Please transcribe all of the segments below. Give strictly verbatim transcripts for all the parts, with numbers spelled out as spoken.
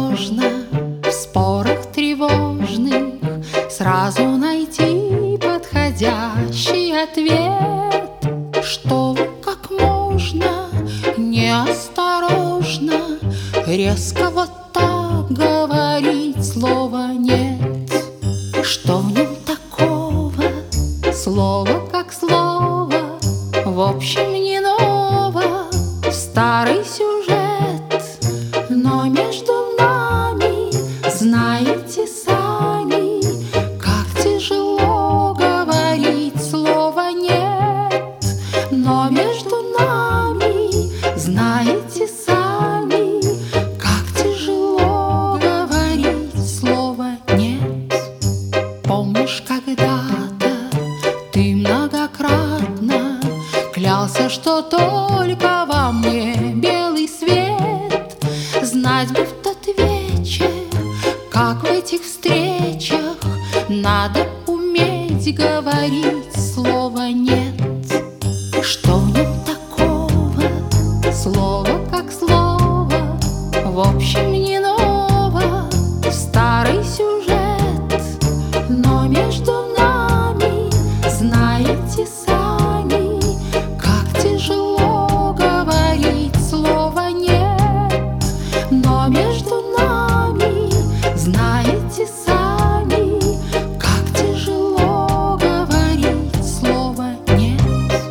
сложно в спорах тревожных сразу найти подходящий ответ. Что как можно неосторожно резко вот так говорить слова «нет». Что в нем такого? Слово как слово, в общем не ново, старый сюжет. Но между нами, знаете сами, как тяжело говорить слово «нет». Но между нами, знаете сами, как тяжело говорить слово «нет». Помнишь, когда-то ты многократно клялся, что только во мне белый свет? Знать бы в тот вечер, как в этих встречах надо уметь говорить слово «нет». Что в нем такого? Слово как слово, в общем не ново, старый сюжет. Но между нами, знаете сами, как тяжело говорить слово «нет». Но между нами, знаете сами, как тяжело говорить слово «нет».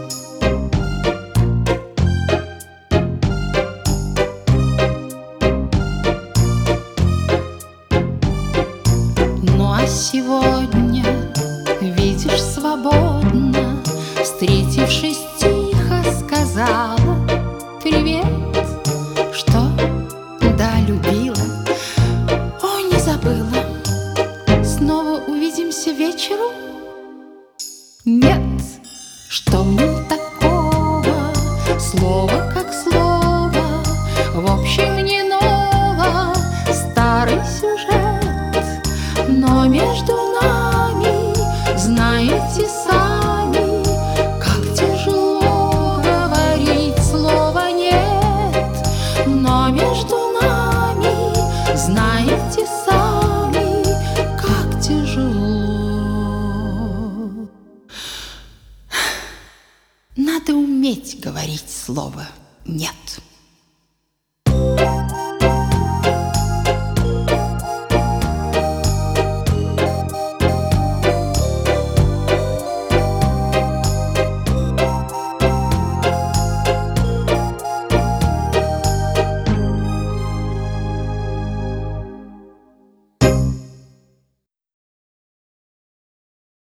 Ну а сегодня, видишь, свободно, встретившись, тихо сказала «Привет». Что? Да, любила. Ой, не забыла. Снова увидимся вечером? Нет. Что в нем такого? Слово как слово, в общем не ново, старый сюжет. Но между нами, знаете сами, как тяжело говорить слово «нет». Но между нами, знаете сами, как тяжело. Надо уметь говорить слово «нет».